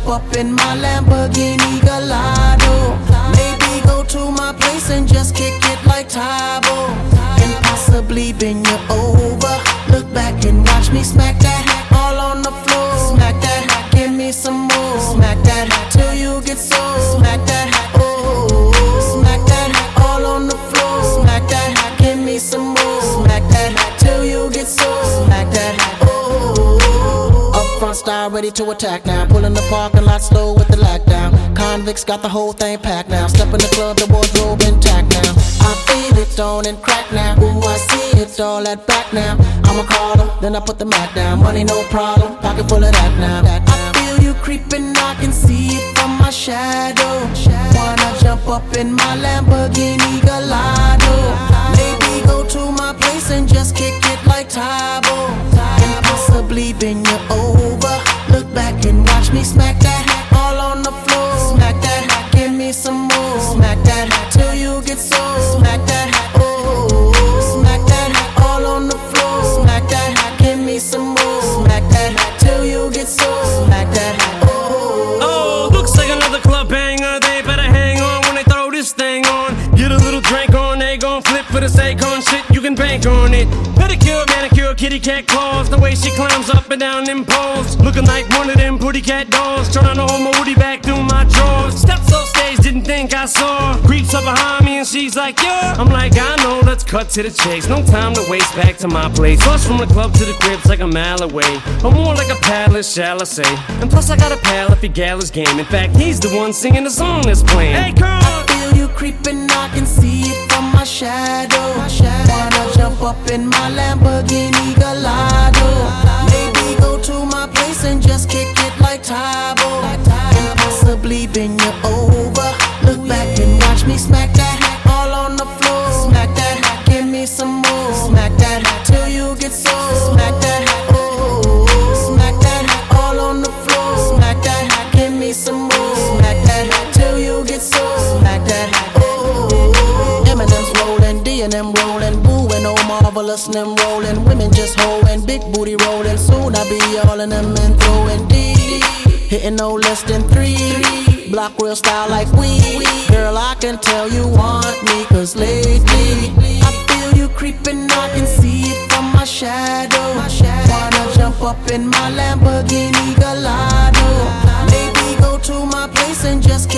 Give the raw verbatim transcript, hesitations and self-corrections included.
jump up in my Lamborghini Gallardo. Maybe go to my place and just kick it like Tybo, and possibly bend you over. Look back and watch me smack that all on the floor. Smack that, give me some more. Smack that till you get sore. Smack that, oh, smack that all on the floor. Smack that, give me some more. Smack that till you get sore. Smack that, oh. Up front style ready to attack now. Pull in the parking lot slow with the lockdown. Convicts got the whole thing packed now. Step in the club, the wardrobe intact now. I feel it on and crack now. Ooh, I see it all at back now. I'm a caller, then I put the Mac down. Money no problem, pocket full of that now. I feel you creeping, I can see it from my shadow. Wanna jump up in my Lamborghini Gallardo. Maybe go to my place and just kick it like Tybo, and possibly bend you over. Look back and watch me smack that all on the floor. Smack that, give me some more. Smack that till you get sore. Smack that, oh, smack that all on the floor. Smack that, give me some more. Smack that till you get sore. Smack that, oh. Oh, looks like another club banger. They better hang on when they throw this thing on. Get a little drink on, they gon' flip for the Akon shit. You can bank on it. Pedicure, manicure, kitty cat claws. The way she climbs up and down them poles, looking like one of them pretty cat dolls. Trying to hold my woody back through my drawers. Steps off stage, didn't think I saw. Creeps up behind me and she's like, yeah. I'm like, I know, let's cut to the chase. No time to waste, back to my place. Bus from the club to the crib's like a mile away, or more like a palace, shall I say. And plus I got a pal if he gallows game. In fact, he's the one singing the song that's playing. Hey, girl! I feel you creeping, I can see it from my shadow. Wanna jump up in my Lamborghini Gallardo. Maybe go to my place and just kick it like Tybo, and possibly bend you over. Look back and watch me smack that all on the floor. Smack that, give me some more. Smack that till you get sore. Smack that, oh, smack that all on the floor. Smack that, give me some more. Smack that till you get sore. Smack that, oh. Eminem's rolling, D and M rolling, Boo and oh marvelous and them rolling. Women just holding, big booty rolling. Soon I be all in them and throwing D, hitting no less than three. Block real style like we. Girl, I can tell you want me, cause lately I feel you creeping, I can see it from my shadow. Wanna jump up in my Lamborghini Gallardo. Maybe go to my place and just